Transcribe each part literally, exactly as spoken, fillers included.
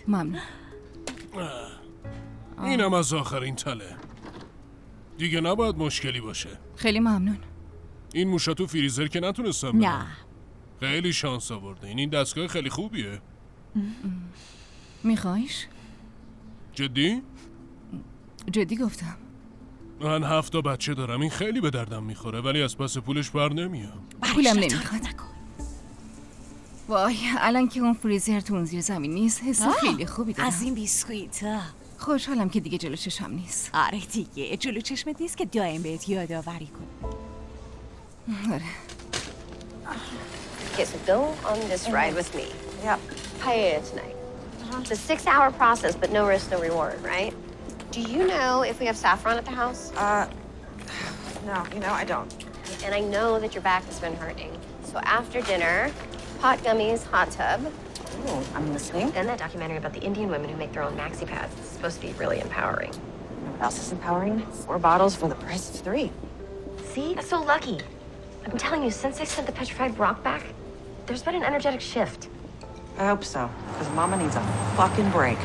ممنون. اینم از آخرین تله. دیگه نباید مشکلی باشه. خیلی ممنون. این موشا تو فریزر که نتونستم ببرم. نه خیلی شانس آورده. این این دستگاه خیلی خوبیه. میخوایش؟ جدی؟ جدی گفتم. من هفت تا بچه دارم. این خیلی به دردم میخوره ولی از پس پولش بر نمیام. پولم نمیخواد. وای الان که اون فریزر تو اون زیر زمین نیست حس خیلی خوبی دارم. از این بیسکویت خوشحالم که دیگه جلو چشم نیست. آره دیگه جلو چشمت نیست که دائم بهت یادآوری کن. آره. Okay, so go on this ride with me. Yep. Paella tonight. It's a six-hour process, but no risk, no reward, right? Do you know if we have saffron at the house? Uh, no, you know, I don't. And I know that your back has been hurting. So after dinner, pot gummies, hot tub. Oh, I'm listening. Then that documentary about the Indian women who make their own maxi pads. It's supposed to be really empowering. You know what else is empowering? Four bottles for the price of three. See? That's so lucky. I'm telling you, since they sent the petrified rock back, there's been an energetic shift. I hope so, because Mama needs a fucking break.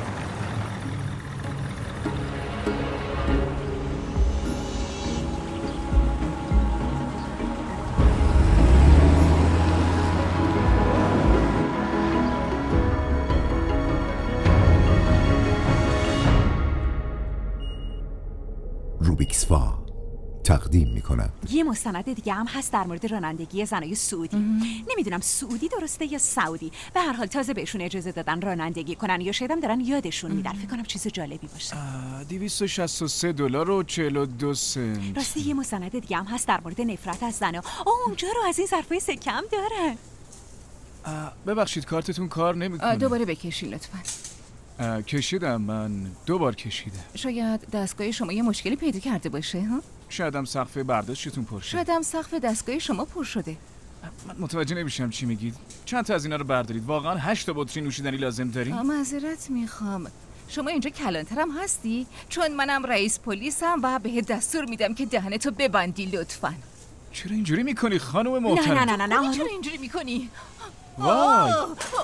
روبیکس فا تقدیم میکنم. یه مستند دیگه هم هست در مورد رانندگی زنای سعودی. نمیدونم سعودی درسته یا سعودی. به هر حال تازه بهشون اجازه دادن رانندگی کنن یا شاید هم دارن یادشون میدن. فکر کنم چیز جالبی باشه. دویست و شصت و سه دلار و چهل و دو سنت. راستی یه مستند دیگه هم هست در مورد نفرت از زنا. اوه اونجا رو از این ظرفای سکه هم دارن. ببخشید کارتتون کار نمیکنه. دوباره بکشی لطفاً. کشیدم من دو بار کشیدم. شاید دستگاه شما یه مشکلی پیدا کرده باشه ها؟ شاید هم سقف برداشتتون پر شده. شاید هم سقف دستگاه شما پر شده. من متوجه نمیشم چی میگید. چند تا از اینا رو بردارید؟ واقعا هشت تا بطری نوشیدنی لازم دارید؟ معذرت میخوام. شما اینجا کلانترم هستی؟ چون منم رئیس پلیسم و بهت دستور میدم که دهنتو ببندی لطفاً. چرا اینجوری میکنی خانم محترم؟ نه نه نه نه نه. چرا اینجوری میکنی؟ وای.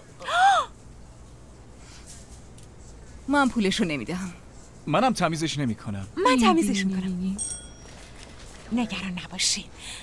من پولشو نمیدم. منم تمیزش نمیکنم. من تمیزش میکنم. نگران نباشین.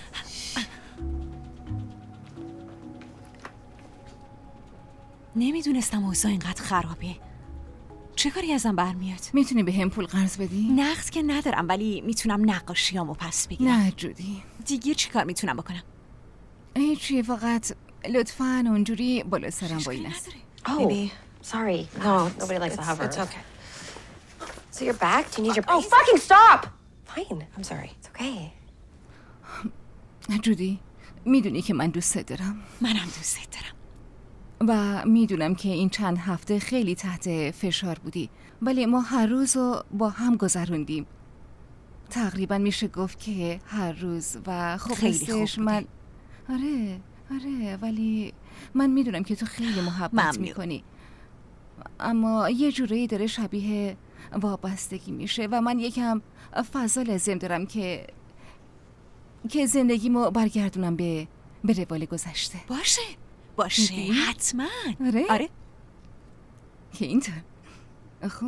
نمیدونستم اوضاع اینقدر خرابه. چه کاری ازم برمیاد؟ میتونی به هم پول قرض بدی؟ نقد که ندارم ولی میتونم نقاشیامو پس بگیرم. نه جودی. دیگه چی کار میتونم بکنم؟ هیچی فقط لطفاً اونجوری بالا سرم وای نسته. Oh, sorry. No, Nobody likes it's, to hover. It's okay. So you're back? Do you need your... Oh, fucking stop! Fine. I'm sorry. It's okay. جودی میدونی که من دوست دارم. منم دوست دارم. و میدونم که این چند هفته خیلی تحت فشار بودی ولی ما هر روز رو با هم گذروندیم. تقریبا میشه گفت که هر روز و خب خیلی خوب من آره آره ولی من میدونم که تو خیلی محبت میکنی اما یه جورایی داره شبیه وابستگی میشه و من یکم فضا لازم دارم که که زندگیمو برگردونم به به روال گذشته. باشه باشه حتما. آره آره که اینطور. خب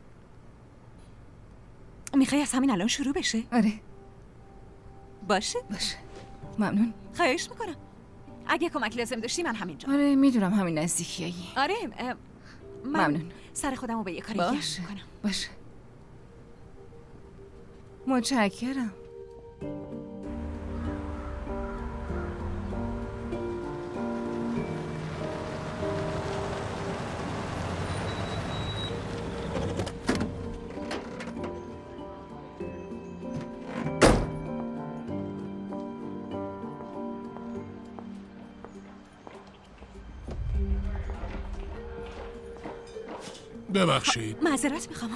میخوای از همین الان شروع بشه؟ آره باشه باشه ممنون. خواهش میکنم. اگه کمک لازم داشتی من همینجا. آره میدونم همین نزدیکیایی. آره من ممنون. سر خودمو به یه کاری دیگه میکنم. باشه متشکرم. ببخشید. معذرت میخوام.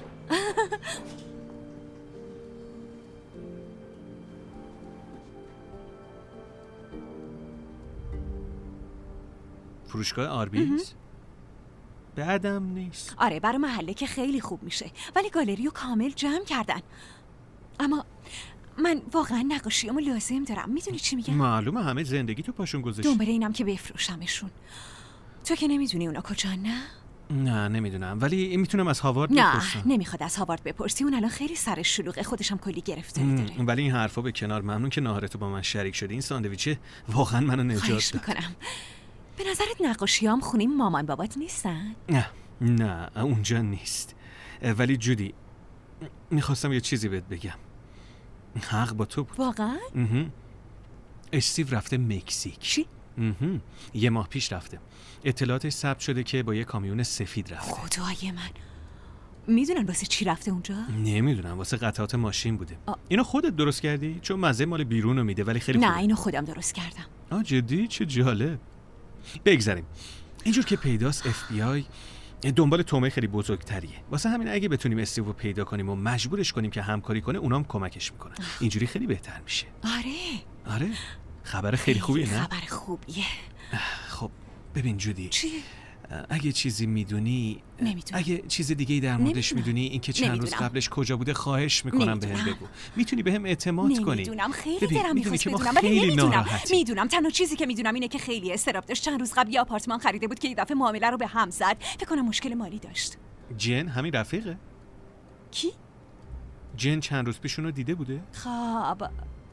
فروشگاه آربیز؟ بعدم نیست. آره برای محله که خیلی خوب میشه ولی گالری رو کامل جمع کردن. اما من واقعا نقاشیامو لازم دارم. میدونی چی میگم؟ معلومه همه زندگی تو پاشون گذاشتی. دنبال اینم که بفروشمشون. تو که نمیدونی اونا کجا؟ نه نه نمیدونم، ولی میتونم از هاوارد نه بپرسم. نمیخواد از هاوارد بپرسی، اون الان خیلی سرش شلوغه، خودش هم کلی گرفتاری داره. ولی این حرفا به کنار، ممنون که ناهارتو با من شریک شدی. این ساندویچه واقعا منو نجات داد. خواهش میکنم. به نظرت نقاشیام خونه مامان بابات نیستن؟ نه نه اونجا نیست. ولی جودی میخواستم یه چیزی بهت بگم. حق با تو بود. واقعا؟ استیو رفته مکزیک. چی؟ یه ماه پیش رفته. اطلاعاتش ثبت شده که با یه کامیون سفید رفته. خدای من. میدونن واسه چی رفته اونجا؟ نمیدونم، واسه قطعات ماشین بوده. آ. اینو خودت درست کردی؟ چون مزه مال بیرونو میده ولی خیلی خوبه. نه اینو خودم درست کردم. آ جدی؟ چه جالب. بگذاریم. اینجور که پیداست اف بی آی دنبال تومه خیلی بزرگتریه. واسه همین اگه بتونیم استیو رو پیدا کنیم و مجبورش کنیم که همکاری کنه، اونام کمکش میکنن. اینجوری خیلی بهتر میشه. آره. آره. خبر خیلی خوبیه نه؟ خبر خوبیه. خب ببین جودی، چی؟ اگه چیزی میدونی، نمیدونم. اگه چیز دیگه در موردش میدونی، اینکه چند نمیدونم. روز قبلش کجا بوده، خواهش میکنم بهم بگو. میتونی بهم اعتماد کنی. نمیدونم، خیلی ببین، دلم میدونی میخواست که ما بدونم ولی خیلی نمیدونم. ناراحتیم. میدونم تنها چیزی که میدونم اینه که خیلی استراب داشت. چند روز قبل یه آپارتمان خریده بود که یه دفعه معامله رو به هم زد. فکر کنم مشکل مالی داشت. جن همین رفیقه؟ کی؟ جن چند روز پیش اونو دیده بوده؟ خب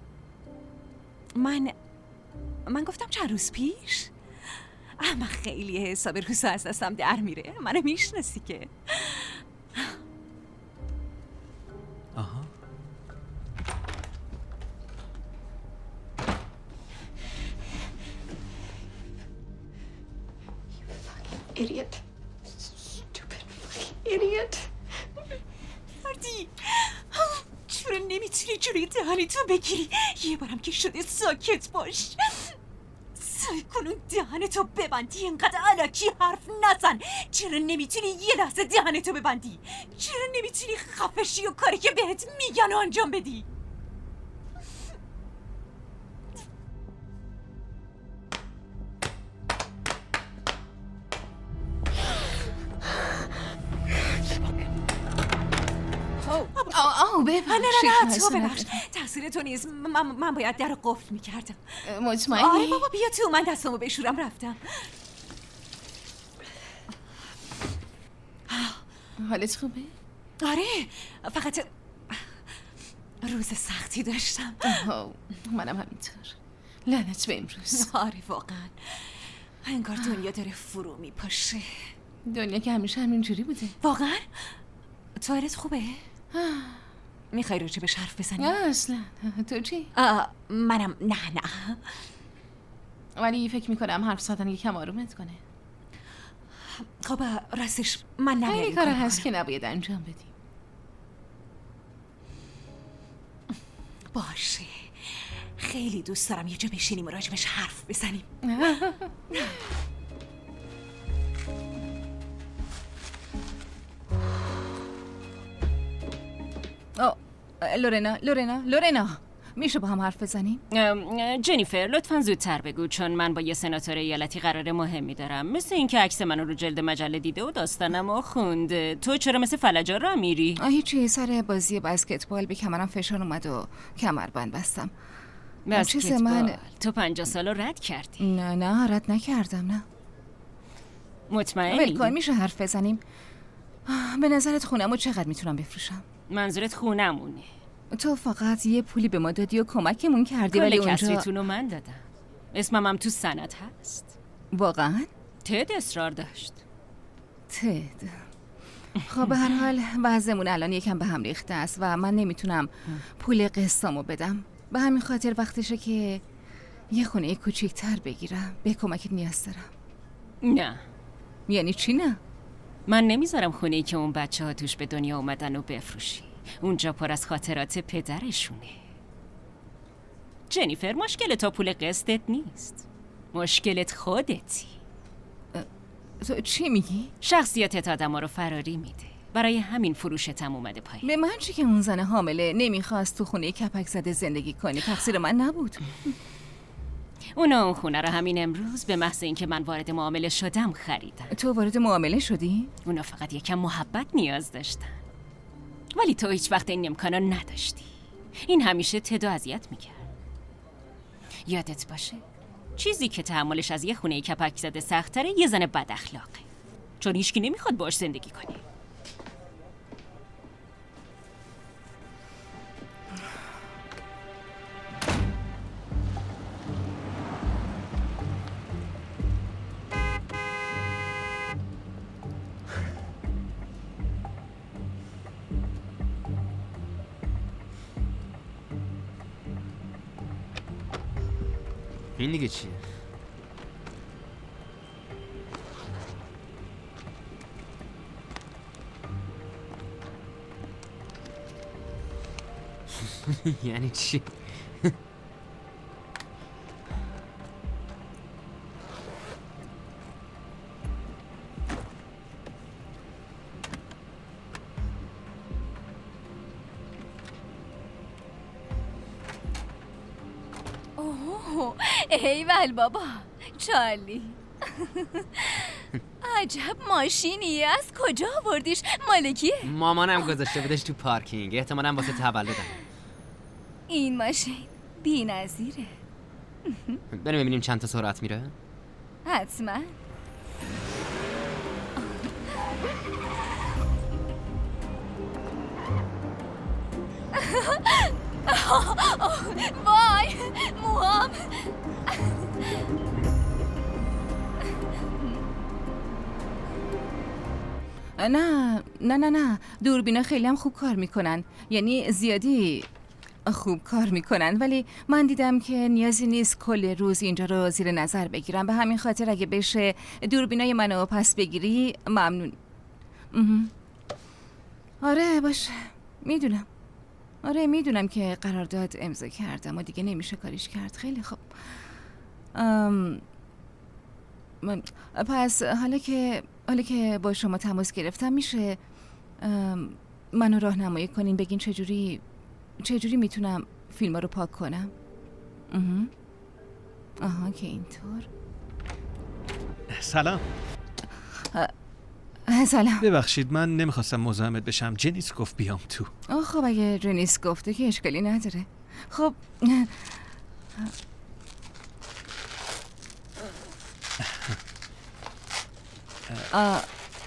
من من گفتم چند روز پیش؟ اما خیلی حساب روزا از دستم در میره. منو میشناسی که. آها. Idiot. Stupid fucking idiot. مردی چرا نمیتونی جوری دهنی تو بگیری؟ یه بارم که شده ساکت باش. سعی کن اون دهنتو ببندی، اینقدر علکی حرف نزن. چرا نمیتونی یه لحظه دهنتو ببندی؟ چرا نمیتونی خفشی و کاری که بهت میگن و انجام بدی؟ آه ببخشید. نه نه نه تو ببخش، تقصیر تو نیست. من, من باید در رو قفل میکردم. مطمئنی؟ آره بابا بیا تو، من دستمو بشورم رفتم. حالت خوبه؟ آره فقط روز سختی داشتم. منم همینطور. لعنت به امروز. آره واقعا انگار دنیا داره فرو میپاشه. دنیا که همیشه همینجوری بوده. واقعا؟ تو حالت خوبه؟ میخوای راجبش حرف بزنی؟ اصلا تو چی؟ منم نه نه ولی فکر میکنم حرف زدن یکم آرومت کنه. خب راستش من نباید این کار هست که نباید انجام بدیم. باشه خیلی دوست دارم یه جا بشینیم و راجبش حرف بزنیم. لورنا لورنا لورنا میشه با هم حرف بزنیم؟ جنیفر لطفاً زودتر بگو، چون من با یه سناتور ایالتی قرار مهمی دارم. مثل اینکه عکس منو رو جلد مجله دیده و داستانمو خونده. تو چرا مثل فلجا راه میری؟ هیچی، سر بازی بسکتبال به کمرم فشار اومد و کمربند بستم. بسکتبال؟ من... تو پنجاه سال رو رد کردی؟ نه نه رد نکردم. نه مطمئنی؟ ولکن میشه حرف بزنیم؟ به نظرت خونمو چقدر میتونم بفروشم؟ منظورت خونمونه؟ تو فقط یه پولی به ما دادی و کمکمون کردی ولی اونجا کل کسبتونو من دادم. اسمم هم تو سند هست. واقعا؟ تد اصرار داشت. تد خب به هر حال وضعمون الان یکم به هم ریخته است و من نمیتونم پول قسطامو بدم. به همین خاطر وقتشه که یه خونه کوچیک‌تر بگیرم. به کمکت نیاز دارم. نه. یعنی چی نه؟ من نمیذارم خونه‌ای که اون بچه ها توش به دنیا اومدن و بفروشی. اونجا پر از خاطرات پدرشونه. جنیفر مشکل تا پول قسطت نیست، مشکلت خودتی. تو چی میگی؟ شخصیتت آدما رو فراری میده. برای همین فروشتم اومده پایین. به من چی که اون زن حامله نمیخواست تو خونه کپک زده زندگی کنی؟ تقصیر من نبود. اونا اون خونه رو همین امروز به محض اینکه من وارد معامله شدم خریدن. تو وارد معامله شدی؟ اونا فقط یکم محبت نیاز داشتن، ولی تو هیچ وقت این امکانو نداشتی. این همیشه تدو اذیت میکرد. یادت باشه چیزی که تحملش از یه خونه کپک زده سخت‌تره یه زن بد اخلاقه. چون هیچکی نمیخواد باش زندگی کنی. این دیگه چیه؟ یعنی چی؟ اوه ایول بابا چارلی. عجب ماشینی، از کجا آوردیش؟ مالکیه؟ مامانم گذاشته بودش تو پارکینگ، احتمالاً واسه تولدم. این ماشین بی‌نظیره. بریم ببینیم چند تا سرعت میره. حتما. وای موام. نه نه نه نه دوربینا خیلی هم خوب کار میکنن، یعنی زیادی خوب کار میکنن، ولی من دیدم که نیازی نیست کل روز اینجا رو زیر نظر بگیرم. به همین خاطر اگه بشه دوربینای منو پس بگیری ممنون. آره باشه میدونم، آره میدونم که قرارداد امضا کردم و دیگه نمیشه کاریش کرد. خیلی خوب. ام... من... پس حالا که حالا که با شما تماس گرفتم میشه ام... منو راهنمایی کنین، بگین چجوری چجوری میتونم فیلم رو پاک کنم؟ اه. آها که اینطور. سلام. سلام. ببخشید من نمیخواستم مزاحمت بشم، جنیس گفت بیام تو. آه خب اگه جنیس گفته که اشکالی نداره. خب آه.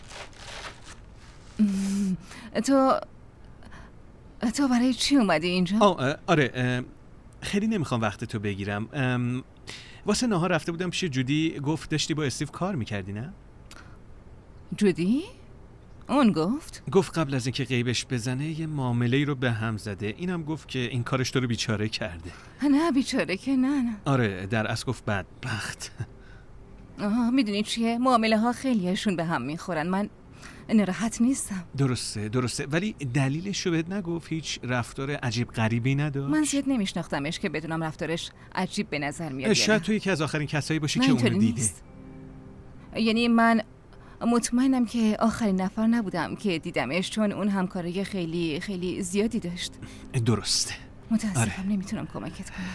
تو تو برای چی اومدی اینجا؟ آه آره خیلی نمیخوام وقت تو بگیرم. واسه ناهار رفته بودم پیش جودی، گفت داشتی با استیو کار میکردی نه؟ جودی؟ اون گفت؟ گفت قبل از اینکه غیبش بزنه یه معامله‌ای رو به هم زده. اینم گفت که این کارش تو رو بیچاره کرده. نه بیچاره که نه نه. آره در اصل گفت بدبخت. آها میدونی چیه؟ معامله ها خیلیشون به هم میخورن. من ناراحت نیستم. درسته درسته ولی دلیلش رو بهت نگفت؟ هیچ رفتار عجیب غریبی نداشت؟ من زیاد نمیشناختمش که بدونم رفتارش عجیب به نظر میاد. شاید تو یکی از آخرین کسایی باشی که اونو دیده. یعنی من مطمئنم که آخرین نفر نبودم که دیدمش، چون اون همکاری خیلی خیلی زیادی داشت. درسته. متاسفم آره. نمیتونم کمکت کنم.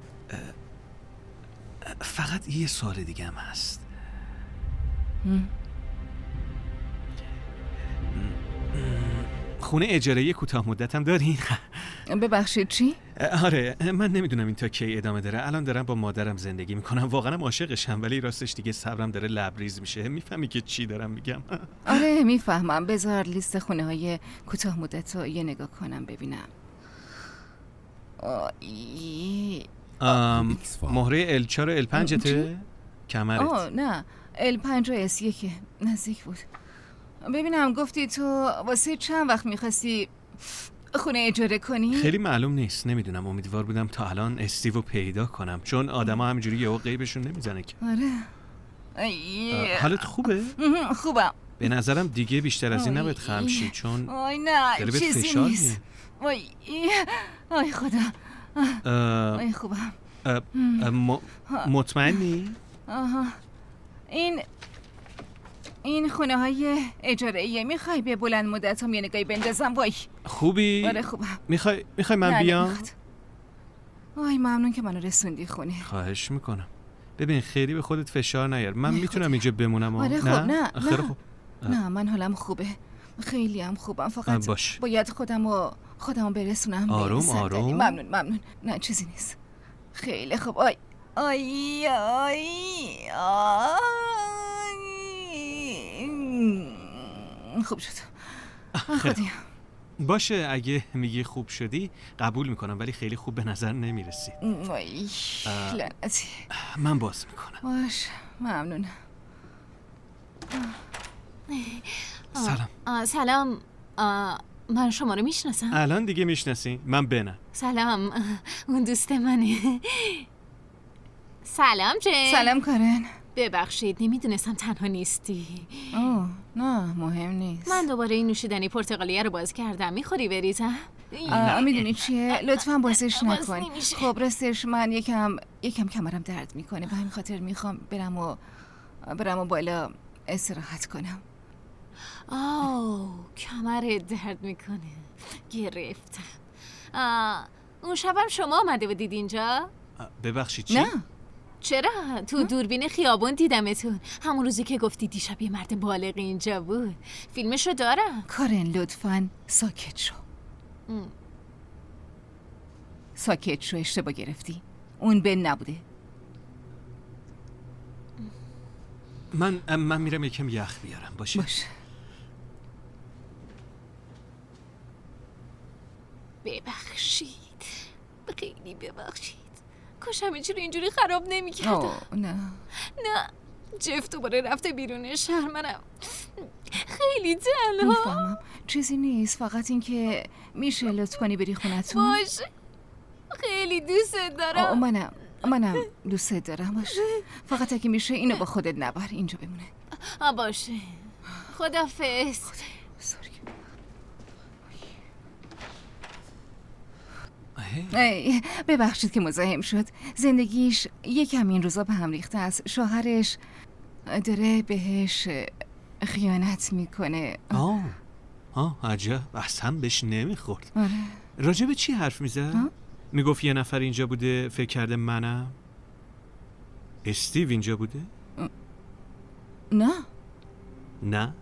فقط یه سوال دیگه هم هست. هم. خونه اجاره کوتاه مدتم دارین؟ ببخشید چی؟ آره من نمیدونم این تا کی ادامه داره. الان دارم با مادرم زندگی میکنم، واقعا عاشقشم، ولی راستش دیگه صبرم داره لبریز میشه. میفهمی که چی دارم میگم؟ آره میفهمم. بذار لیست خونه های کوتاه مدت رو یه نگاه کنم ببینم. آم مهره ال چهار و ال پنج ته؟ کمرت؟ آه نه ال پنج و اس یک نزدیک بود. ببینم گفتی تو واسه چند وقت میخواستی خونه اجاره کنی؟ خیلی معلوم نیست، نمیدونم. امیدوار بودم تا الان استیو پیدا کنم، چون آدما همینجوری یهو غیبشون نمیزنه که. آره. حالت خوبه؟ خوبم. به نظرم دیگه بیشتر از این نباید خم شی، چون آی نه داره بهت چیزی فشار نیست. آی آی خدا. آی خوبم. مطمئنی؟ آها. این این خونه های اجاره ایه. میخوای به بلند مدت هم یه نگاهی بندازم؟ وای خوبی؟ آره خوبم. میخوای میخوای من بیام؟ وای ممنون که منو رسوندی خونه. خواهش میکنم. ببین خیلی به خودت فشار نیار. من میتونم اینجا بمونم. آره خب نه نه خیلی نه. خوب. نه من حالم خوبه، خیلی هم خوبم، فقط باش. باید خودمو خودمو برسونم. آروم آروم. ممنون ممنون. نه چیزی نیست. خیلی خوب. آی آی آی آی خوب شد. خودی باشه اگه میگی خوب شدی قبول میکنم، ولی خیلی خوب به نظر نمیرسی. وای لعنتی. من باز میکنم. باش ممنونم. سلام. آه سلام. آه من شما رو میشناسم. الان دیگه میشناسی؟ من بنم. سلام. اون دوست منه. سلام جن. سلام کارن. ببخشید نمیدونستم تنها نیستی. اوه نه مهم نیست. من دوباره این نوشیدنی پرتقالیه رو باز کردم. میخوری بریزم؟ میدونی چیه؟ لطفاً بازش نکن. خب راستش من یکم یکم کمرم درد میکنه، به همین خاطر میخوام برم و برم و بالا استراحت کنم. آه کمر درد میکنه. گرفتم. آه اون شبم شما آمده بودید اینجا؟ ببخشید چی؟ نه چرا؟ تو دوربین خیابون دیدمتون. همون روزی که گفتی دیشب یه مرد بالغ اینجا بود. فیلمشو دارم. کارن لطفاً ساکت شو. ام. ساکت شو، اشتباه گرفتی. اون بن نبوده. من من میرم یکم یخ بیارم. باشه باشه. ببخشید خیلی ببخشید. کاش همه چی رو اینجوری خراب نمی کردم. اوه نه نه جف دوباره رفته بیرون شهر. منم خیلی تنها. میفهمم چیزی نیست، فقط این که میشه لطف کنی بری خونتون. باشه خیلی دوست دارم. منم منم دوست دارم. باشه فقط اگه میشه اینو با خودت نبر، اینجا بمونه. آ باشه. خدافظ. ای ببخشید که مزاحم شد. زندگیش یکم این روزا به هم ریخته است. شوهرش داره بهش خیانت میکنه. آه آه عجب، اصلا بهش نمیخورد. آره. راجع به چی حرف میزد؟ میگفت یه نفر اینجا بوده فکر کرده منم. استیو اینجا بوده؟ نه نه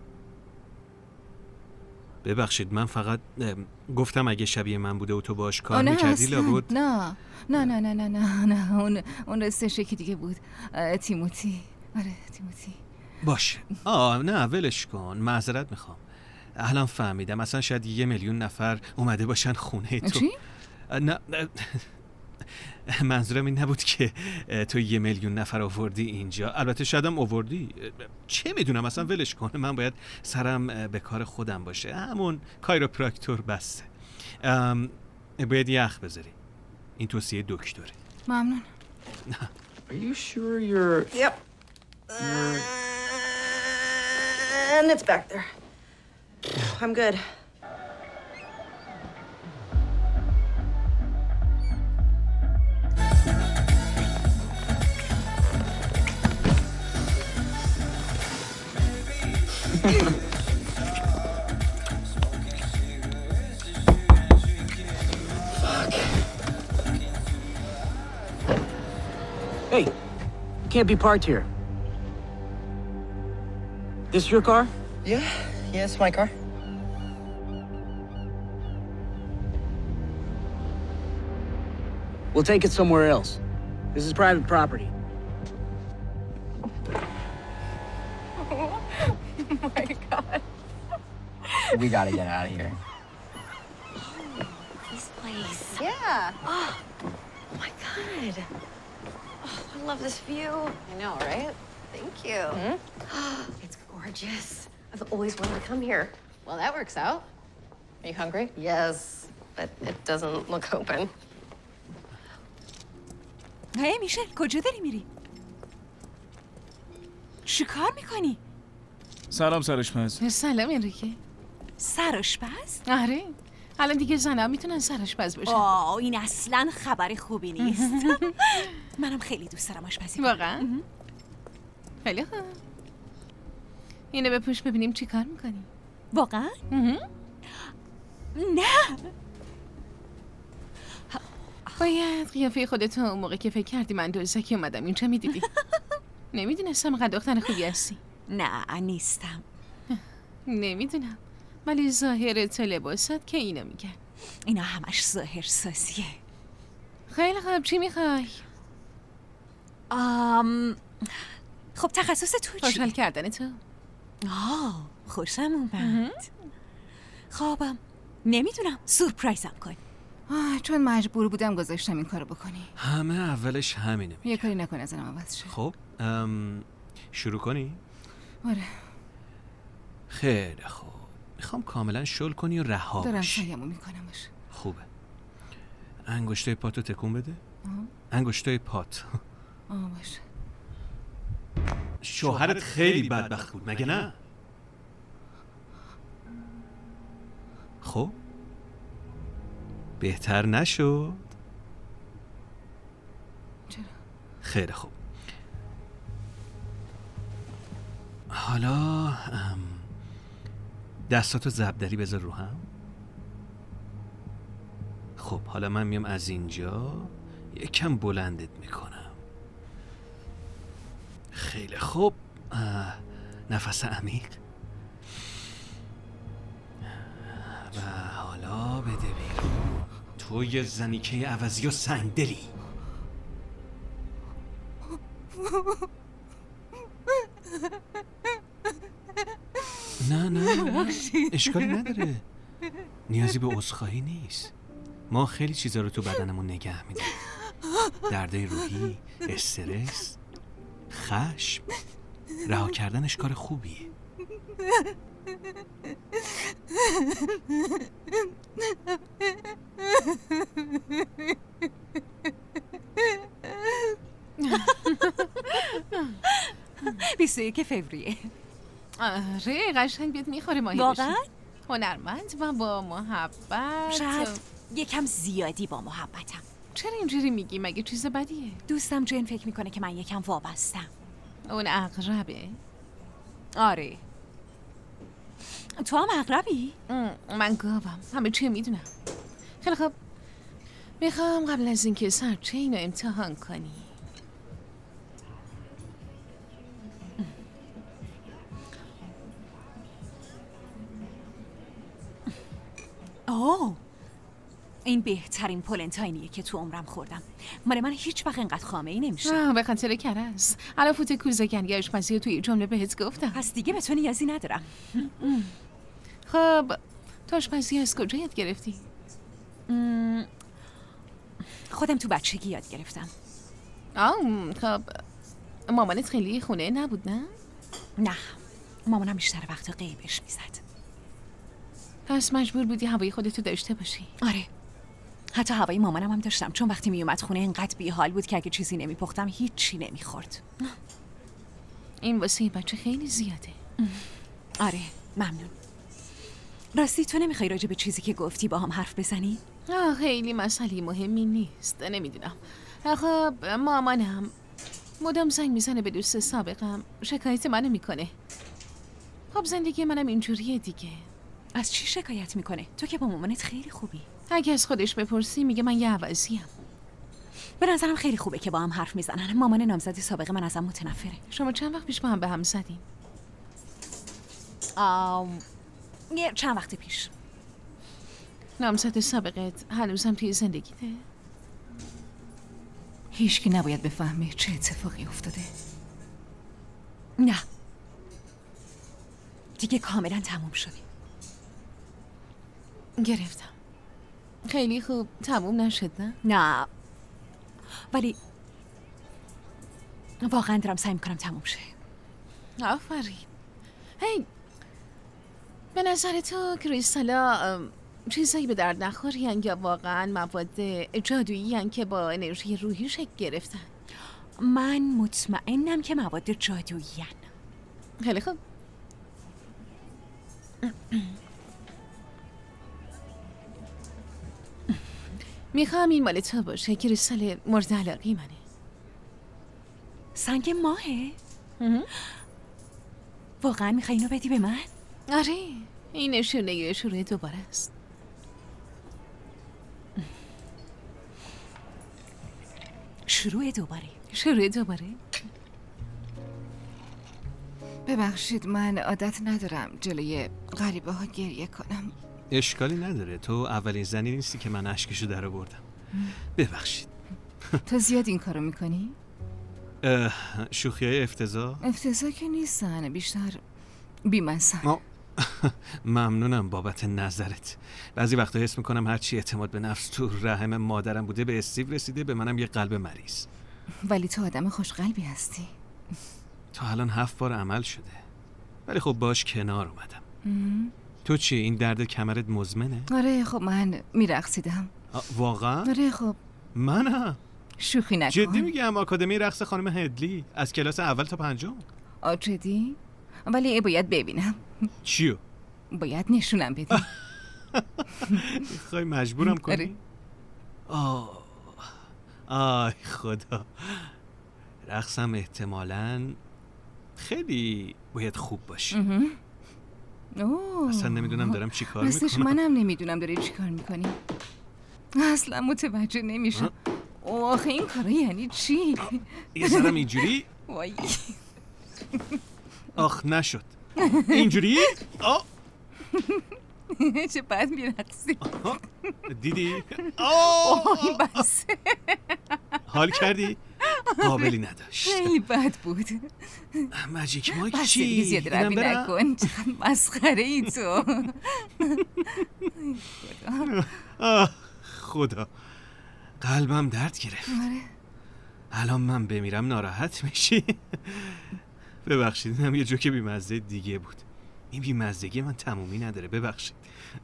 ببخشید من فقط گفتم اگه شبیه من بوده و تو باش کار میکردی لابد. نه نه نه نه نه نه نه اون اون راستش یکی دیگه بود. تیموتی. آره تیموتی. باشه. آه نه ولش کن، معذرت میخوام. الان فهمیدم اصلا شاید یه میلیون نفر اومده باشن خونه تو. چی؟ نه منظورم این نبود که تو یه میلیون نفر آوردی اینجا. البته شایدم آوردی، چه میدونم، اصلا ولش کن. من باید سرم به کار خودم باشه. همون کایروپراکتور بسته. باید یخ بذاری. این توصیه دکتره. ممنون. Are you sure you're... Yep. And it's back there. I'm good. Hey, you can't be parked here. This your car? Yeah, yeah, it's my car. We'll take it somewhere else. This is private property. Oh my God. We gotta get out of here. This place. Yeah. Oh, oh my God. Oh, I love this view. I know, right? Thank you. Mm-hmm. It's gorgeous. I've always wanted to come here. Well, that works out. Are you hungry? Yes, but it doesn't look open. هی میشل کجا داری میری؟ چی کار میکنی؟ سلام سرآشپز. سلام انریکه. سرآشپز؟ آره الان دیگه زنها میتونن سرآشپز باشن. آه این اصلا خبر خوبی نیست. منم خیلی دوست دارم آشپزی کنم. واقعا؟ خیلی خوب. اینو بپوش ببینیم چی کار میکنی. واقعا؟ نه باید قیافه خودتو اون موقع که فکر کردی من دزدکی اومدم اینجا میدیدی. نمیدونستم قد دختر خوبی هستی. نه نیستم. نمیدونم ولی ظاهر تو لباسات که اینو میگن. اینا همش ظاهر سازیه. خیلی خوب چی میخوای؟ آم... خب تخصص تو چیه؟ خوشحال کردن تو. آه خوشم اومد. خوابم نمیدونم سورپرایزم کن. آه چون مجبور بودم گذاشتم این کارو بکنی. همه اولش همینه. یه کاری نکن ازم عوض شه. خب ام... شروع کنی؟ آره. خیلی خوب. میخوام کاملا شل کنی و رها بشی. دارم سعیمو میکنمش. خوبه. انگشتای پاتو تکون بده. آه. انگشتای پات. آه باشه. شوهرت خیلی بدبخت بود مگه نه؟ خب بهتر نشد؟ چرا؟ خیلی خوب. حالا دستاتو زبدری بذار رو هم. خب حالا من میام از اینجا یکم بلندت میکنم. خیلی خوب. نفس عمیق و حالا بده بیرون. تو یه زنیکه عوضی و سنگدلی. نه نه نه اشکالی نداره. نیازی به عذرخواهی نیست. ما خیلی چیزا رو تو بدنمون نگه میدیم. دردای روحی، استرس، خشم. رها کردنش کار خوبیه. بیست و یک فوریه. آره قشنگ بهت میخوره ماهی بشی. واقعا؟ هنرمند و با محبت. شاید یکم زیادی با محبتم. چرا اینجوری میگی؟ مگه چیز بدیه؟ دوستم جن فکر میکنه که من یکم وابستم. اون عقربه؟ آره. تو هم عقربی؟ من گاوم. همه چی میدونم. خیلی خب میخوام قبل از اینکه سرچه اینو امتحان کنی. اوه این بهترین پولنتاینیه که تو عمرم خوردم. مال من هیچ وقت اینقدر خامه ای نمیشه. به خاطر کرز. الان فوت کوزگن آشپزی توی جمله بهت گفتم. پس دیگه به تو نیازی ندارم. خب تو آشپزی از کجا یاد گرفتی؟ خودم تو بچگی یاد گرفتم. آه خب مامانت خیلی خونه نبود نه؟ نه مامانم بیشتر وقت غیبش میزد. پس مجبور بودی هوای خودتو داشته باشی. آره حتی هوای مامانم هم داشتم، چون وقتی میومد خونه اینقدر بیحال بود که اگه چیزی نمیپختم هیچی نمیخورد. این واسه بچه خیلی زیاده. آره ممنون. راستی تو نمیخوای راجع به چیزی که گفتی با هم حرف بزنی؟ آه خیلی مسئله مهمی نیست. نمیدونم. خب مامانم مدام زنگ میزنه به دوست سابقم، شکایت منو میکنه. خب زندگی منم اینجوریه دیگه. از چی شکایت میکنه؟ تو که با مامانت خیلی خوبی. اگه از خودش بپرسی میگه من یه عوضیم. به نظرم خیلی خوبه که با هم حرف میزنن. مامان نامزد سابق من ازم متنفره. شما چند وقت پیش با هم به هم زدین؟ آم... یه چند وقت پیش. نامزد سابقت هنوزم توی زندگیته؟ هیچکی نباید بفهمه چه اتفاقی افتاده. نه دیگه کاملا تموم شده. گرفتم. خیلی خوب تموم نشد نه؟ نه ولی واقعا دارم سعی میکنم تموم شه. آفرین. هی به نظر تو کریستالا چیزایی به درد نخوری یا واقعا مواد جادویی که با انرژی روحی شکل گرفتن؟ من مطمئنم که مواد جادویی هن. خیلی خوب. میخوام این مال تو باشه. کریستال مورد علاقه منه. سنگ ماهه؟ واقعا میخوای اینو بدی به من؟ آره این نشونه شروع دوباره است. شروع دوباره؟ شروع دوباره؟ ببخشید من عادت ندارم جلوی غریبه ها گریه کنم. اشکالی نداره. تو اولین زنی نیستی که من اشکشو در آوردم. ببخشید. تو زیاد این کارو میکنی؟ شوخی های افتضاح؟ افتضاح که نیستن، بیشتر بی‌مزه‌ن. ممنونم بابت نظرت. بعضی وقتا حس میکنم هرچی اعتماد به نفس تو رحم مادرم بوده به استیو رسیده، به منم یه قلب مریض. ولی تو آدم خوشقلبی هستی. تا الان هفت بار عمل شده، ولی خب باش کنار اومدم. ام. تو چی؟ این درد کمرت مزمنه؟ آره خب من میرقصیدم. واقعا؟ آره خب منم شوخی نکن. جدی میگم، آکادمی رقص خانم هدلی از کلاس اول تا پنجم. آ جدی؟ ولی باید ببینم. چیو؟ باید نشونم بدی. خواهی مجبورم کنی؟ آره. آه آی خدا، رقصم احتمالاً خیلی باید خوب باشه. اوه. اصلا نمیدونم دارم چی کار میکنم. راستش منم نمیدونم داری چی کار میکنی. اصلا متوجه نمیشم. آخه این کارا یعنی چی؟ یه ذرم اینجوری. وای آخ نشد. اینجوری؟ آه چه بد میرقصی. دیدی؟ آه بس. حال کردی؟ قابلی نداشت. خیلی بد بود. ماجیک مایک چی؟ چی؟ زیاده روی نکن. چقدر مسخره ای تو. خدا خدا قلبم درد گرفت. الان من بمیرم ناراحت میشی؟ ببخشید، اینم یه جوک بیمزه دیگه بود. این بیمزدگی من تمومی نداره، ببخشید.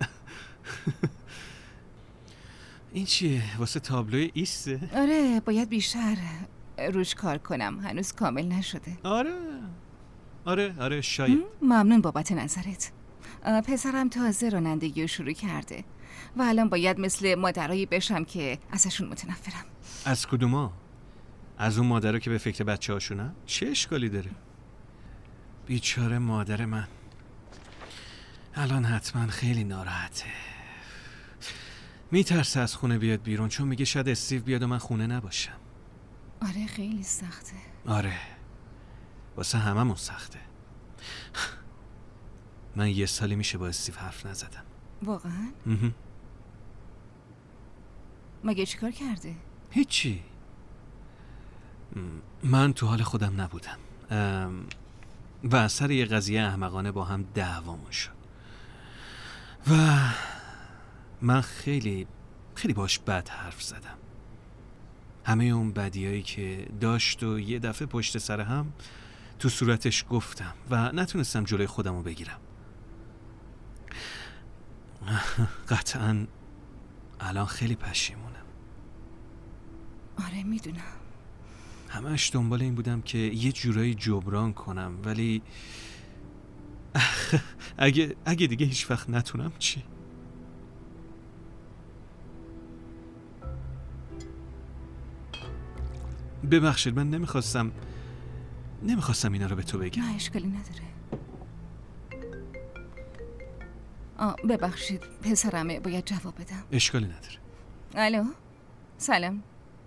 این چیه؟ واسه تابلوی ایسته؟ آره باید بیشتر روش کار کنم، هنوز کامل نشده. آره آره آره شاید. ممنون بابت نظرت. پسرم تازه رانندگی رو شروع کرده و الان باید مثل مادرایی بشم که ازشون متنفرم. از کدوما؟ از اون مادرها که به فکر بچه هاشونن؟ چه اشکالی داره؟ بیچاره مادر من الان حتما خیلی ناراحته. میترسه از خونه بیاد بیرون، چون میگه شاید استیو بیاد و من خونه نباشم. آره خیلی سخته. آره واسه هممون سخته. من یه سالی میشه با استیو حرف نزدم. واقعا؟ مگه چیکار کرده؟ هیچی. من تو حال خودم نبودم و از سر یه قضیه احمقانه با هم دعوامون شد و من خیلی خیلی باش بد حرف زدم. همه اون بدیایی که داشت و یه دفعه پشت سر هم تو صورتش گفتم و نتونستم جلوی خودم رو بگیرم. قطعاً الان خیلی پشیمونم. آره میدونم. همش دنبال این بودم که یه جورایی جبران کنم، ولی اگه اگه دیگه هیچ وقت نتونم چی؟ ببخشید من نمیخواستم نمیخواستم اینا رو به تو بگم. نه اشکالی نداره. آه ببخشید پسرمه، باید جواب بدم. اشکالی نداره. الو سلام.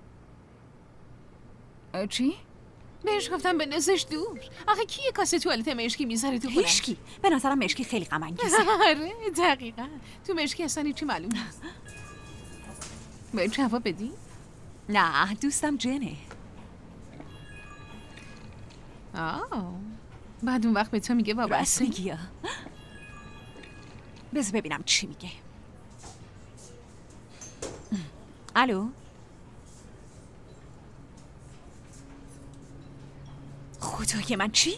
چی؟ بهش گفتم بندازش دور. آخه کی یه کاسه توالت مشکی میذاره تو خونه؟ هیچکی. به نظرم مشکی خیلی غم انگیزه. آره دقیقاً. تو مشکی اصلا هیچی معلوم نیست. باید جواب بدی؟ نه دوستم جنه. آه بعد اون وقت به تو میگه بابا راست میگی. بذار ببینم چی میگه. الو خدای من چی؟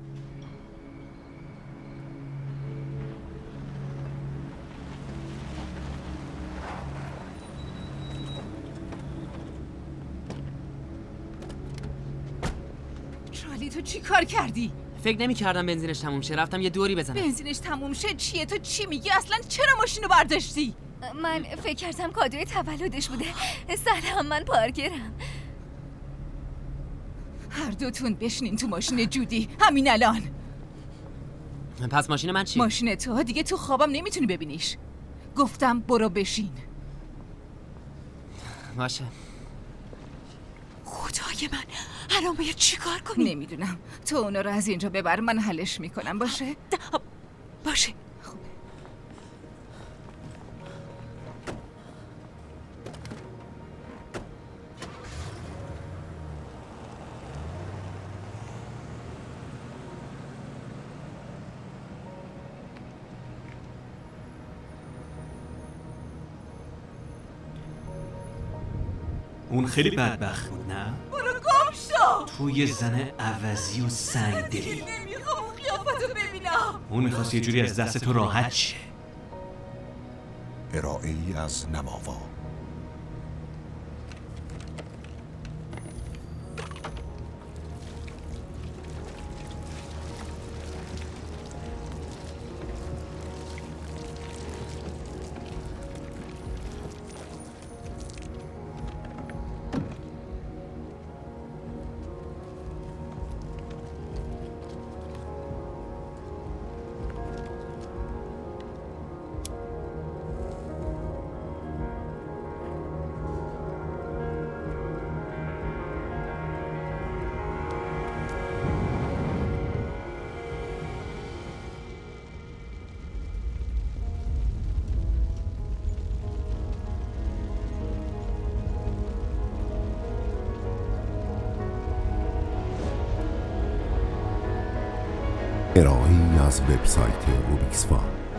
چالی تو چی کار کردی؟ فکر نمی کردم بنزینش تموم شه، رفتم یه دوری بزنم. بنزینش تموم شه چیه؟ تو چی میگی؟ اصلا چرا ماشینو برداشتی؟ من فکر کردم کادوی تولدش بوده. سلام من پارکرم. هر دوتون بشینین تو ماشین جودی همین الان. پس ماشین من چی؟ ماشین تو دیگه تو خوابم نمیتونی ببینیش. گفتم برو بشین. باشه. خدای من الان باید چی کار کنی؟ نمیدونم. تو اونا رو از اینجا ببر، من حلش میکنم. باشه؟ باشه. اون خیلی بدبخت بود نه؟ برو گم شو. تو یه زن عوضی و سنگدلی. نمیخوام اون قیافتو ببینم. اون میخواست یه جوری از دست تو راحت شه. ارائه ای از نماوا. ارائه‌ای از وبسایت روبیکس فان.